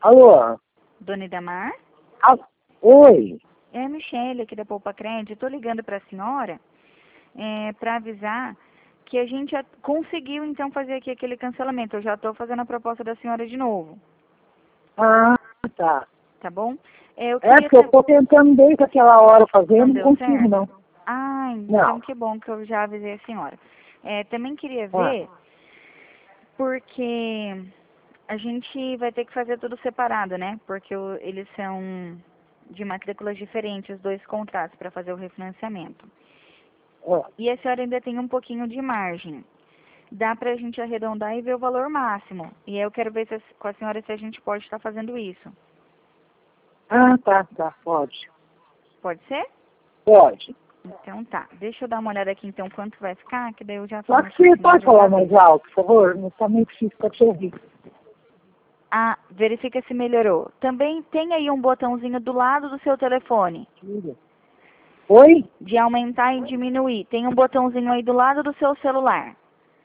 Alô? Dona Idamar? Ah, oi? É a Michelle aqui da Poupa Crédito. Estou ligando para a senhora para avisar que a gente já conseguiu então fazer aqui aquele cancelamento. Eu já estou fazendo a proposta da senhora de novo, Ah, tá. tá bom? Eu É queria porque eu tô tentando desde aquela hora fazer, Não não deu consigo certo? não. Ah, Não. então que bom que eu já avisei a senhora. Também queria Ah, ver, porque a gente vai ter que fazer tudo separado, né? Porque eles são de matrículas diferentes, os dois contratos, para fazer o refinanciamento. ah. E a senhora ainda tem um pouquinho de margem. Dá para a gente arredondar e ver o valor máximo. E aí eu quero ver com a senhora se a gente pode estar fazendo isso. Ah, tá, pode. Pode ser? Pode. Então tá. Deixa eu dar uma olhada aqui então quanto vai ficar, que daí eu já Só falo que com a você senhora pode de uma falar mais vez. alto, por favor? Não tá meio difícil pra te ouvir. Ah, verifica se melhorou. Também tem aí um botãozinho do lado do seu telefone, Oi? de aumentar e diminuir. Tem um botãozinho aí do lado do seu celular.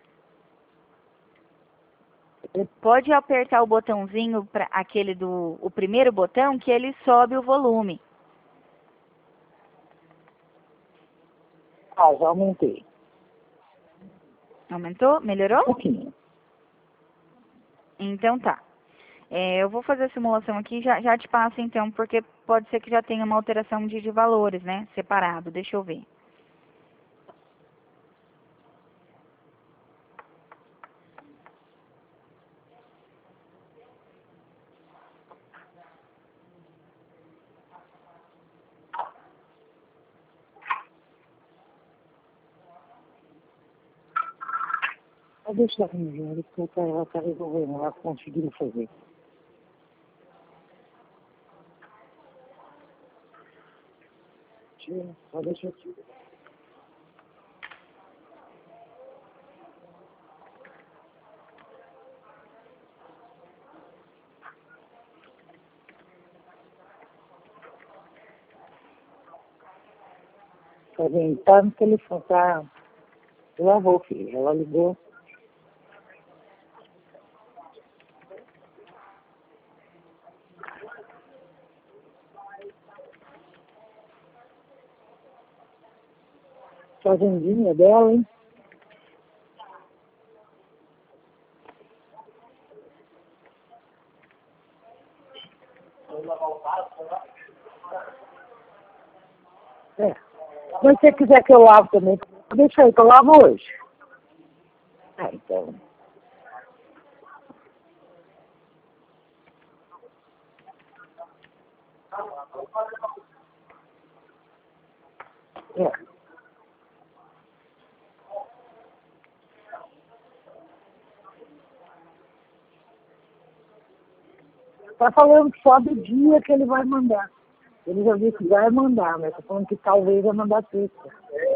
Pode apertar o botãozinho, aquele o primeiro botão, que ele sobe o volume. Ah, já aumentei. Aumentou? Um Melhorou? pouquinho. Então tá. Eu vou fazer a simulação aqui e já te passo então, porque pode ser que já tenha uma alteração de valores, né? Separado. Deixa eu ver. Mas deixa ela resolver, porque ela tá resolvendo, ela conseguiu fazer. Tira, só deixa eu tirar. Tá vendo? Tá no telefone, tá? Eu vou, filho. Ela ligou. Fazendinha dela, hein? É. Mas se você quiser que eu lavo também, deixa aí que eu lavo hoje. Ah, então. É. Tá falando só do dia que ele vai mandar. Ele já disse que vai mandar, mas tá falando que talvez vai mandar sexta.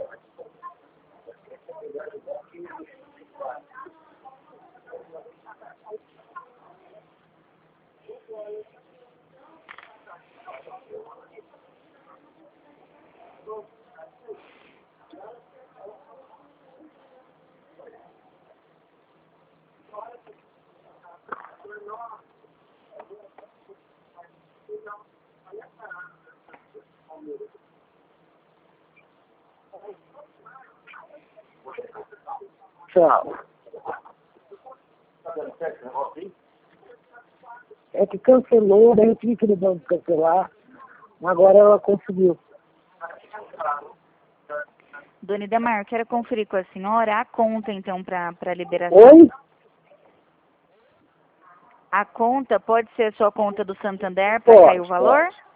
Tchau. É que cancelou, daí eu tive que ligar de cancelar. Agora ela conseguiu. Dona Idamar, eu quero conferir com a senhora a conta, então, para liberação. Oi? A conta pode ser a sua conta do Santander para cair o valor? Pode.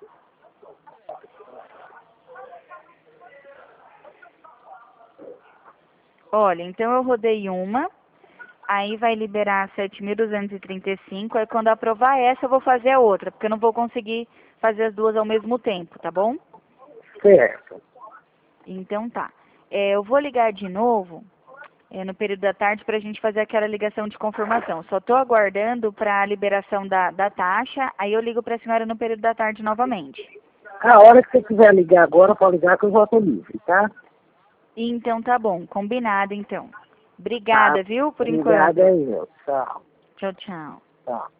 Olha, então eu rodei uma, aí vai liberar 7.235, aí quando aprovar essa eu vou fazer a outra, porque eu não vou conseguir fazer as duas ao mesmo tempo, tá bom? Certo. Então tá. Eu vou ligar de novo no período da tarde para a gente fazer aquela ligação de confirmação. Só estou aguardando para a liberação da taxa, aí eu ligo para a senhora no período da tarde novamente. A hora que você quiser ligar agora, pode ligar que eu já tô livre, tá? Então tá bom, combinado então. Tá. Obrigada, viu, por enquanto. Obrigada aí, meu. Tchau. Tchau, tchau. Tchau.